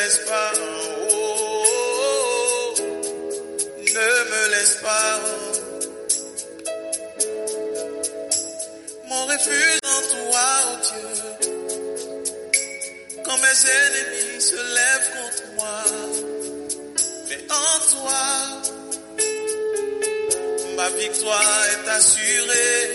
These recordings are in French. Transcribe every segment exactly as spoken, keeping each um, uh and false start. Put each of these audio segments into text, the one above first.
laisse pas, oh, oh, oh, ne me laisse pas. Mon refuge en toi, oh Dieu. Quand mes ennemis se lèvent contre moi, mais en toi, ma victoire est assurée.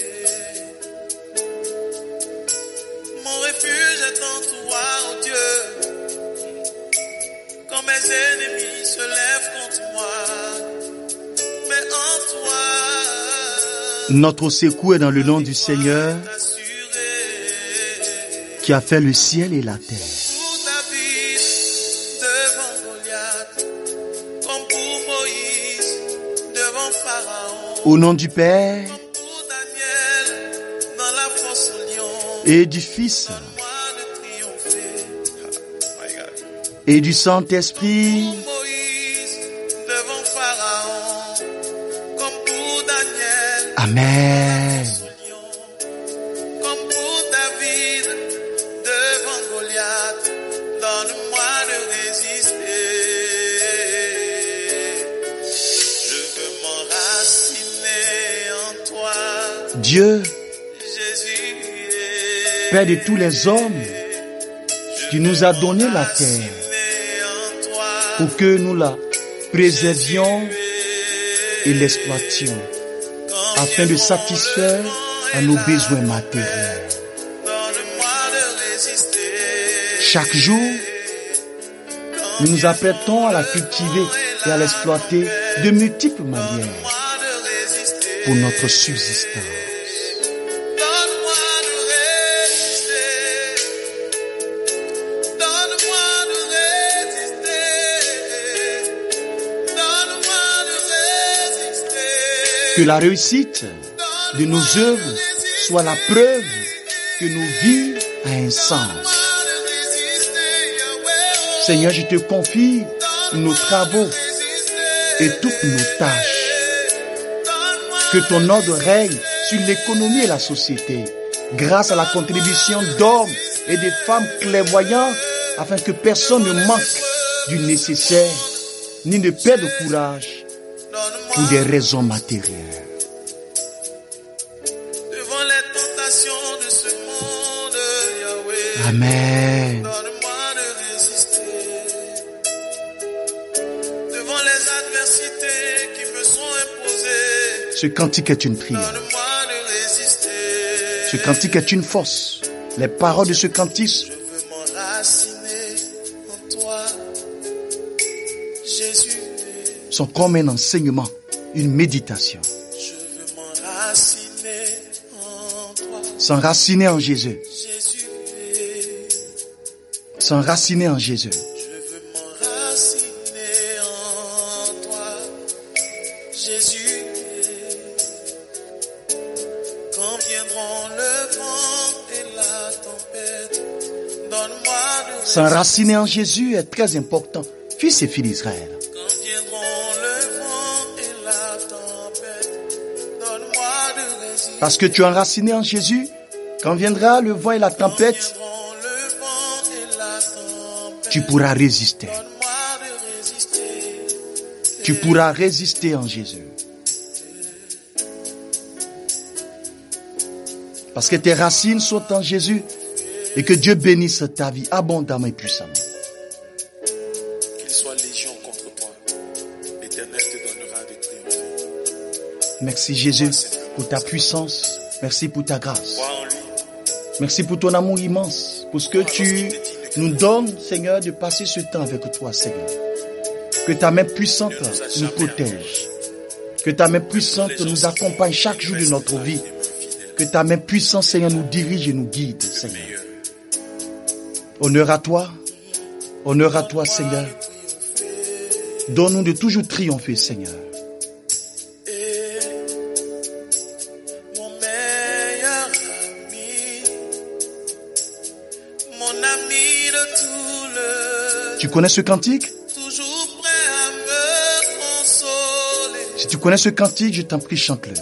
Mon refuge est en toi, oh Dieu. Quand mes ennemis se lèvent contre moi, mais en toi, notre secours est dans le nom du Seigneur qui a fait le ciel et la terre. Au nom du Père et du Fils et du Saint-Esprit. Amen. Comme pour David devant Goliath, donne-moi de résister. Je veux m'enraciner en toi. Dieu, Jésus, Père de tous les hommes, qui nous a donné la terre pour que nous la préservions et l'exploitions, afin de satisfaire à nos besoins matériels. Chaque jour, nous nous apprêtons à la cultiver et à l'exploiter de multiples manières pour notre subsistance. Que la réussite de nos œuvres soit la preuve que nos vies a un sens. Seigneur, je te confie nos travaux et toutes nos tâches. Que ton ordre règne sur l'économie et la société, grâce à la contribution d'hommes et de femmes clairvoyants, afin que personne ne manque du nécessaire, ni ne perde courage pour des raisons matérielles. Devant les tentations de ce monde, Yahweh, Amen. donne-moi de résister. Devant les adversités qui me sont imposées, Ce cantique est une prière. donne-moi de résister. Ce cantique est une force. Les paroles de ce cantique Je veux m'enraciner en toi, Jésus. sont comme un enseignement, une méditation. Je veux m'enraciner en toi, S'enraciner en Jésus. Jésus. S'enraciner en Jésus. Je veux m'enraciner en toi, Jésus. Quand viendront le vent et la tempête, donne-moi de S'enraciner en Jésus est très important. Fils et filles d'Israël. Quand viendront le vent et la tempête, donne-moi de résister. Parce que tu es enraciné en Jésus, quand viendra le vent et la tempête, Viendront le vent et la tempête, tu pourras résister. donne-moi de résister. Tu pourras résister en Jésus. Parce que tes racines sont en Jésus et que Dieu bénisse ta vie abondamment et puissamment. Qu'il soit légion contre toi, l'Éternel te donnera de triompher. Merci Jésus pour ta puissance. Merci pour ta grâce. Crois en lui. Merci pour ton amour immense. Pour ce que tu nous donnes, Seigneur, de passer ce temps avec toi, Seigneur. Que ta main puissante nous protège. Que ta main puissante nous accompagne chaque jour de notre vie. Que ta main puissante, Seigneur, nous dirige et nous guide, Seigneur. Honneur à toi. Honneur à toi, Seigneur. Donne-nous de toujours triompher, Seigneur. Mon meilleur ami, mon ami de tout le, Tu connais ce cantique? toujours prêt à me consoler. Si tu connais ce cantique, je t'en prie, chante-le.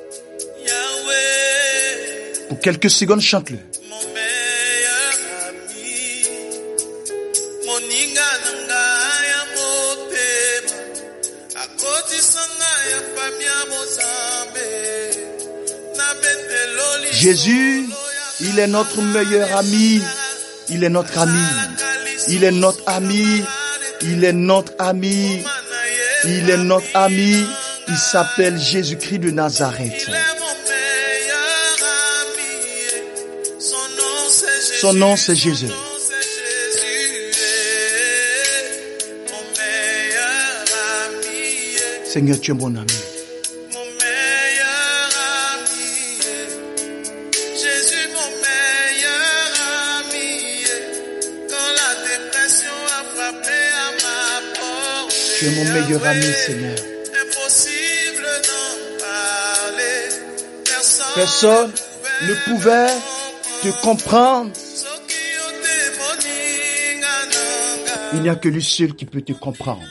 Yahweh, Pour quelques secondes, chante-le. mon meilleur ami, moninga nanga ya motema akotisanga ya famia mozambe na beteloli. Jésus, il est notre meilleur ami. Il est notre ami. Il est notre ami. Il est notre ami. Il est notre ami. Il s'appelle Jésus-Christ de Nazareth. Son nom, c'est Jésus. Seigneur, tu es mon ami. Tu es mon meilleur ami, Seigneur. Personne ne pouvait te comprendre. Il n'y a que lui seul qui peut te comprendre.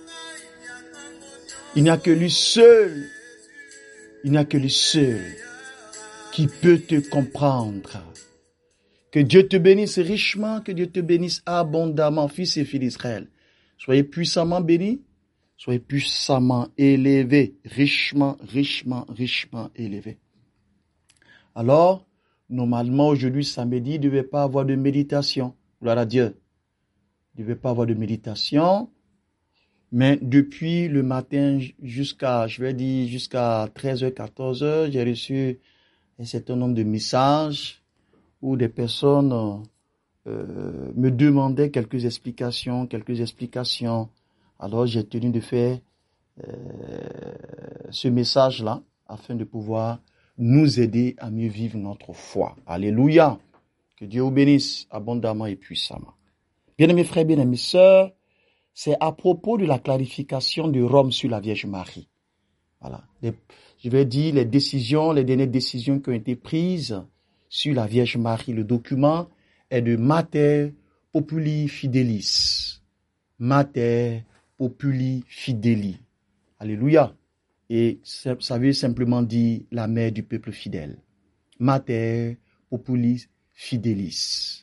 Il n'y a que lui seul. Il n'y a que lui seul qui peut te comprendre. Que Dieu te bénisse richement, que Dieu te bénisse abondamment, fils et filles d'Israël. Soyez puissamment bénis, soyez puissamment élevés, richement, richement, richement élevés. Alors, normalement, aujourd'hui, samedi, il ne devait pas avoir de méditation. Gloire à Dieu. Il ne devait pas avoir de méditation. Mais depuis le matin jusqu'à, je vais dire, jusqu'à treize heures, quatorze heures, j'ai reçu un certain nombre de messages où des personnes euh, me demandaient quelques explications, quelques explications. Alors, j'ai tenu de faire euh, ce message-là afin de pouvoir nous aider à mieux vivre notre foi. Alléluia. Que Dieu vous bénisse abondamment et puissamment. Bien-aimés frères, bien-aimés sœurs, c'est à propos de la clarification de Rome sur la Vierge Marie. Voilà. Les, je vais dire les décisions, les dernières décisions qui ont été prises sur la Vierge Marie. Le document est de Mater Populi Fidelis. Mater Populi Fideli. Alléluia. Et ça veut simplement dire la mère du peuple fidèle. Mater Populi Fidelis.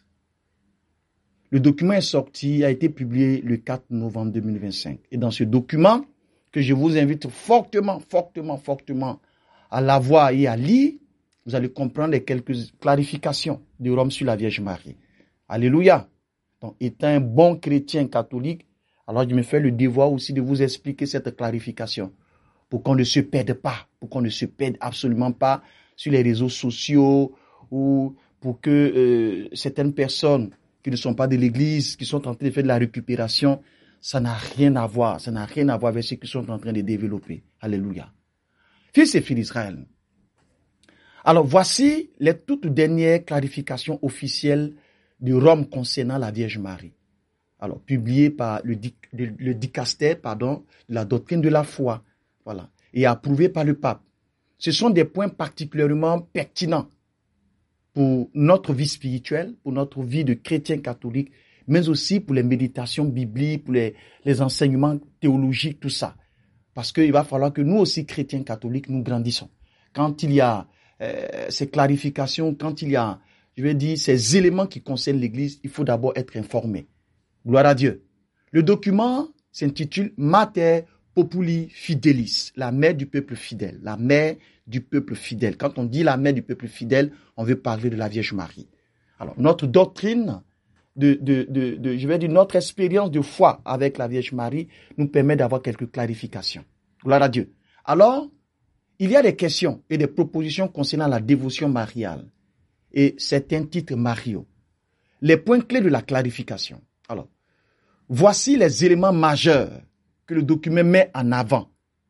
Le document est sorti, a été publié le quatre novembre deux mille vingt-cinq. Et dans ce document, que je vous invite fortement, fortement, fortement à l'avoir et à lire, vous allez comprendre les quelques clarifications de Rome sur la Vierge Marie. Alléluia. Donc, étant un bon chrétien catholique, alors je me fais le devoir aussi de vous expliquer cette clarification pour qu'on ne se perde pas, pour qu'on ne se perde absolument pas sur les réseaux sociaux ou pour que euh, certaines personnes qui ne sont pas de l'église, qui sont en train de faire de la récupération, ça n'a rien à voir, ça n'a rien à voir avec ce qu'ils sont en train de développer. Alléluia. Fils et filles d'Israël. Alors, voici les toutes dernières clarifications officielles de Rome concernant la Vierge Marie. Alors, publiées par le, le, le dicaster, pardon, de la doctrine de la foi, voilà, et approuvées par le pape. Ce sont des points particulièrement pertinents pour notre vie spirituelle, pour notre vie de chrétien catholique, mais aussi pour les méditations bibliques, pour les, les enseignements théologiques, tout ça. Parce qu'il va falloir que nous aussi, chrétiens catholiques, nous grandissons. Quand il y a euh, ces clarifications, quand il y a, je vais dire, ces éléments qui concernent l'Église, il faut d'abord être informé. Gloire à Dieu. Le document s'intitule Mater Populi Fidelis, la mère du peuple fidèle, la mère du peuple fidèle. Quand on dit la mère du peuple fidèle, on veut parler de la Vierge Marie. Alors, notre doctrine, de, de, de, de, je vais dire notre expérience de foi avec la Vierge Marie nous permet d'avoir quelques clarifications. Gloire à Dieu. Alors, il y a des questions et des propositions concernant la dévotion mariale et certains titres mariaux. Les points clés de la clarification. Alors, voici les éléments majeurs que le document met en avant.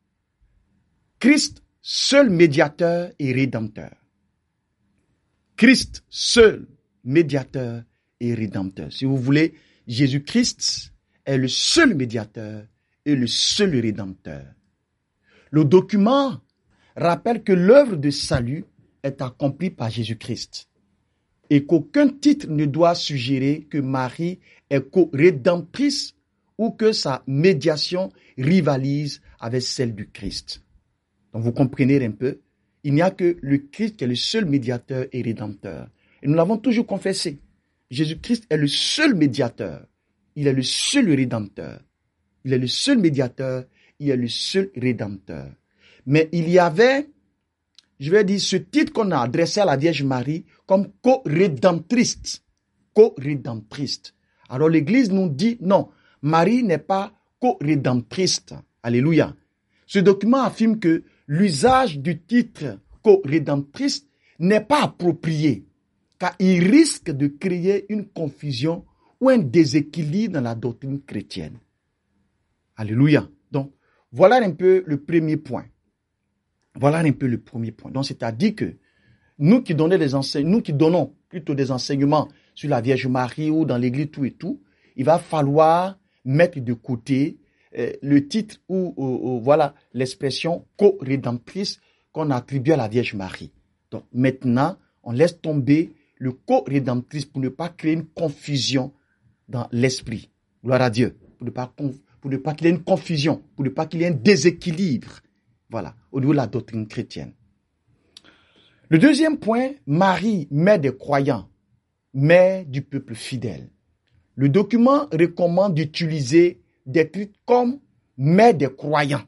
Christ, seul médiateur et rédempteur. Christ, seul médiateur et rédempteur. Si vous voulez, Jésus-Christ est le seul médiateur et le seul rédempteur. Le document rappelle que l'œuvre de salut est accomplie par Jésus-Christ et qu'aucun titre ne doit suggérer que Marie est co-rédemptrice ou que sa médiation rivalise avec celle du Christ. Donc vous comprenez un peu, il n'y a que le Christ qui est le seul médiateur et rédempteur. Et nous l'avons toujours confessé. Jésus-Christ est le seul médiateur il est le seul rédempteur. Il est le seul médiateur, il est le seul rédempteur. Mais il y avait, je vais dire, ce titre qu'on a adressé à la Vierge Marie comme co-rédemptrice. Co-rédemptrice. Alors l'Église nous dit non, Marie n'est pas co-rédemptrice. Alléluia. Ce document affirme que l'usage du titre co-rédemptrice n'est pas approprié, car il risque de créer une confusion ou un déséquilibre dans la doctrine chrétienne. Alléluia. Donc, voilà un peu le premier point. Voilà un peu le premier point. Donc, c'est-à-dire que nous qui donnons des enseignements, nous qui donnons plutôt des enseignements sur la Vierge Marie ou dans l'Église tout et tout, il va falloir mettre de côté euh, le titre ou, ou, ou voilà l'expression co-rédemptrice qu'on attribue à la Vierge Marie. Donc, maintenant, on laisse tomber le co-rédemptrice pour ne pas créer une confusion dans l'esprit. Gloire à Dieu. Pour ne pas conf... pour ne pas qu'il y ait une confusion, pour ne pas qu'il y ait un déséquilibre, voilà, au niveau de la doctrine chrétienne. Le deuxième point, Marie, mère des croyants, mère du peuple fidèle. Le document recommande d'utiliser des titres comme mère des croyants,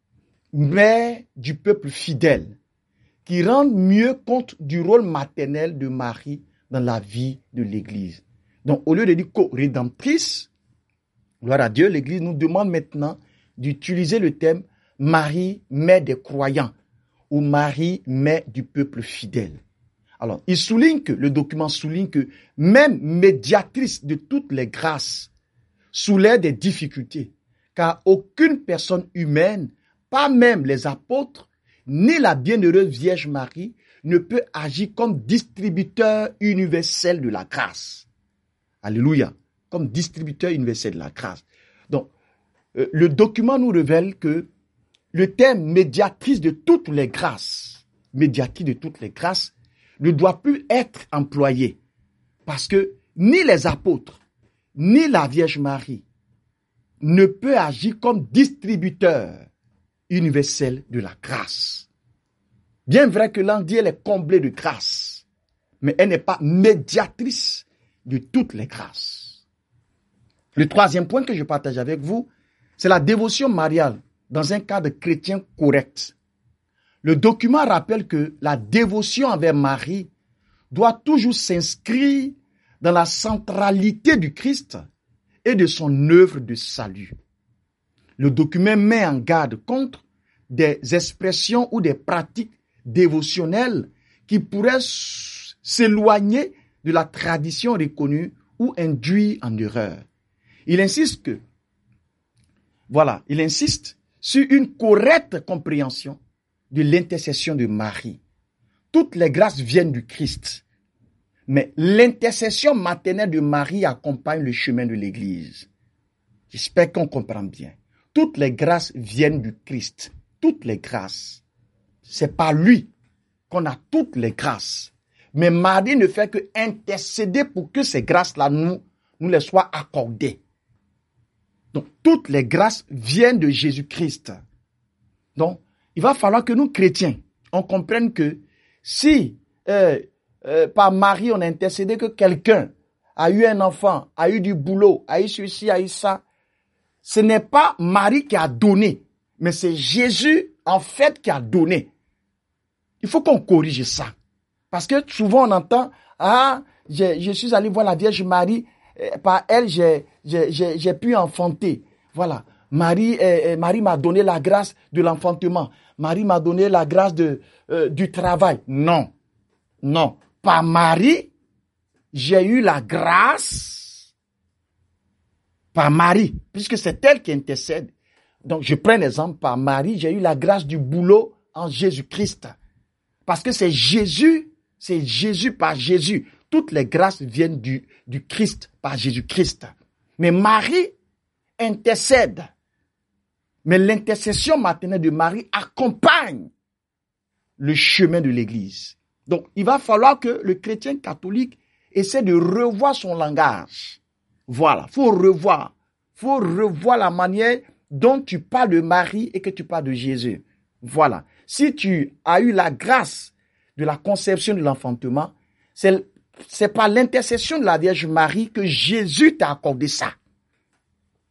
mère du peuple fidèle, qui rendent mieux compte du rôle maternel de Marie dans la vie de l'Église. Donc, au lieu de dire co-rédemptrice, gloire à Dieu, l'Église nous demande maintenant d'utiliser le terme Marie, mère des croyants ou Marie, mère du peuple fidèle. Alors, il souligne que, le document souligne que même médiatrice de toutes les grâces soulève des difficultés, car aucune personne humaine, pas même les apôtres, ni la bienheureuse Vierge Marie, ne peut agir comme distributeur universel de la grâce. Alléluia. Comme distributeur universel de la grâce. Donc, euh, le document nous révèle que le terme médiatrice de toutes les grâces, médiatrice de toutes les grâces, ne doit plus être employé. Parce que ni les apôtres, ni la Vierge Marie ne peut agir comme distributeur universel de la grâce. Bien vrai que l'on dit elle est comblée de grâce, mais elle n'est pas médiatrice de toutes les grâces. Le troisième point que je partage avec vous, c'est la dévotion mariale dans un cadre chrétien correct. Le document rappelle que la dévotion envers Marie doit toujours s'inscrire dans la centralité du Christ et de son œuvre de salut. Le document met en garde contre des expressions ou des pratiques dévotionnelles qui pourraient s'éloigner de la tradition reconnue ou induire en erreur. Il insiste que, voilà, il insiste sur une correcte compréhension de l'intercession de Marie. Toutes les grâces viennent du Christ, mais l'intercession maternelle de Marie accompagne le chemin de l'Église. J'espère qu'on comprend bien. Toutes les grâces viennent du Christ. Toutes les grâces. C'est par lui qu'on a toutes les grâces. Mais Marie ne fait que intercéder pour que ces grâces-là nous, nous les soient accordées. Donc, toutes les grâces viennent de Jésus-Christ. Donc, il va falloir que nous, chrétiens, on comprenne que si euh, euh, par Marie, on a intercédé que quelqu'un a eu un enfant, a eu du boulot, a eu ceci, a eu ça, ce n'est pas Marie qui a donné, mais c'est Jésus, en fait, qui a donné. Il faut qu'on corrige ça. Parce que souvent, on entend, ah, je, je suis allé voir la Vierge Marie, par elle, j'ai, j'ai, j'ai, j'ai pu enfanter. Voilà. Marie, euh, Marie m'a donné la grâce de l'enfantement. Marie m'a donné la grâce de, euh, du travail. Non. Non. Par Marie, j'ai eu la grâce par Marie, puisque c'est elle qui intercède. Donc, je prends l'exemple par Marie, j'ai eu la grâce du boulot en Jésus-Christ. Parce que c'est Jésus, c'est Jésus par Jésus. Toutes les grâces viennent du, du Christ par Jésus-Christ. Mais Marie intercède. Mais l'intercession maternelle de Marie accompagne le chemin de l'Église. Donc, il va falloir que le chrétien catholique essaie de revoir son langage. Voilà, il faut revoir. Il faut revoir la manière dont tu parles de Marie et que tu parles de Jésus. Voilà. Si tu as eu la grâce de la conception de l'enfantement, c'est, c'est par l'intercession de la Vierge Marie que Jésus t'a accordé ça.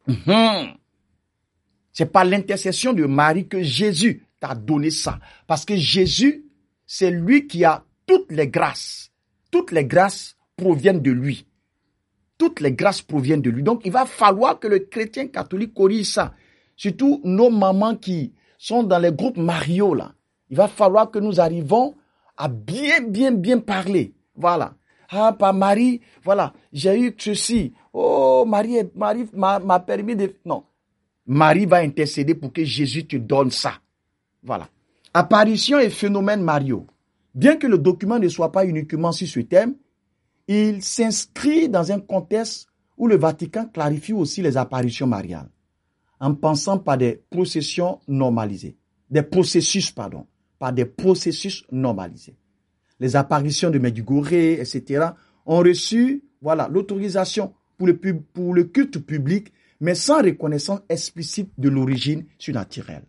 Mmh. C'est par l'intercession de Marie que Jésus t'a donné ça. Parce que Jésus, c'est lui qui a toutes les grâces. Toutes les grâces proviennent de lui. Toutes les grâces proviennent de lui. Donc, il va falloir que le chrétien catholique corrige ça. Surtout nos mamans qui sont dans les groupes Mario, là. Il va falloir que nous arrivons à bien, bien, bien parler. Voilà. Ah, par Marie, voilà, j'ai eu ceci. Oh, Marie, Marie m'a, m'a permis de... Non. Marie va intercéder pour que Jésus te donne ça. Voilà. Apparition et phénomène Mario. Bien que le document ne soit pas uniquement sur ce thème, il s'inscrit dans un contexte où le Vatican clarifie aussi les apparitions mariales, en passant par des processions normalisées, des processus, pardon, par des processus normalisés. Les apparitions de Medjugorje, et cetera, ont reçu, voilà, l'autorisation pour le, pub, pour le culte public, mais sans reconnaissance explicite de l'origine surnaturelle.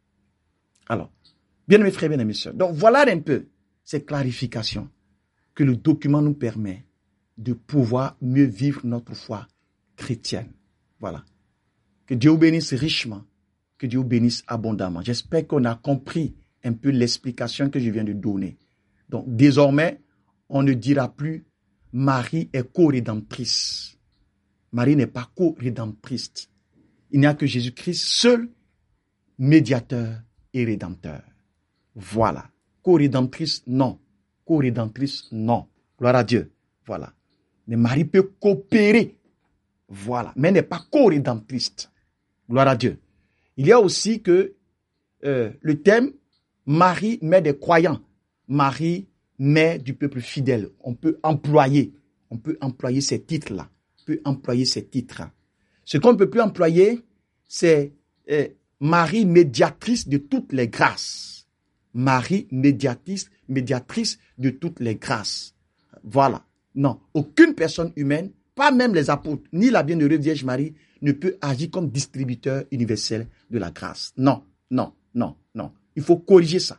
Alors, bien mes frères, bien mes sœurs, donc voilà un peu ces clarifications que le document nous permet de pouvoir mieux vivre notre foi chrétienne. Voilà. Que Dieu vous bénisse richement, que Dieu vous bénisse abondamment. J'espère qu'on a compris un peu l'explication que je viens de donner. Donc, désormais, on ne dira plus Marie est co-rédemptrice. Marie n'est pas co-rédemptrice. Il n'y a que Jésus-Christ, seul médiateur et rédempteur. Voilà. Co-rédemptrice, non. Co-rédemptrice, non. Gloire à Dieu. Voilà. Mais Marie peut coopérer. Voilà. Mais n'est pas co-rédemptrice. Gloire à Dieu. Il y a aussi que euh, le thème Marie, mère des croyants. Marie, mère du peuple fidèle. On peut employer. On peut employer ces titres-là. On peut employer ces titres-là. Ce qu'on ne peut plus employer, c'est euh, Marie, médiatrice de toutes les grâces. Marie, médiatrice, médiatrice de toutes les grâces. Voilà. Non, aucune personne humaine, pas même les apôtres, ni la bienheureuse Vierge Marie, ne peut agir comme distributeur universel de la grâce. Non, non, non, non. Il faut corriger ça.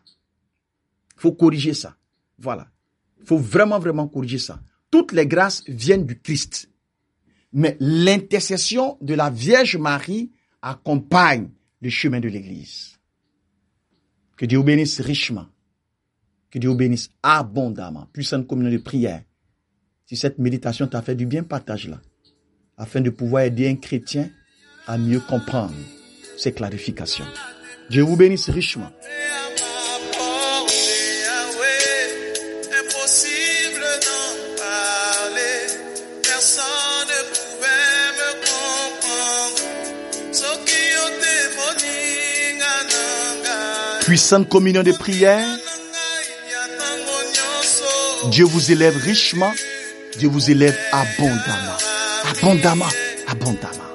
Il faut corriger ça. Voilà. Il faut vraiment, vraiment corriger ça. Toutes les grâces viennent du Christ. Mais l'intercession de la Vierge Marie accompagne le chemin de l'Église. Que Dieu vous bénisse richement. Que Dieu vous bénisse abondamment. Puissante communion de prière. Si cette méditation t'a fait du bien, partage-la. Afin de pouvoir aider un chrétien à mieux comprendre ces clarifications. Dieu vous bénisse richement. Puissante communion de prière. Dieu vous élève richement. Dieu vous élève abondamment. Abondamment. Abondamment.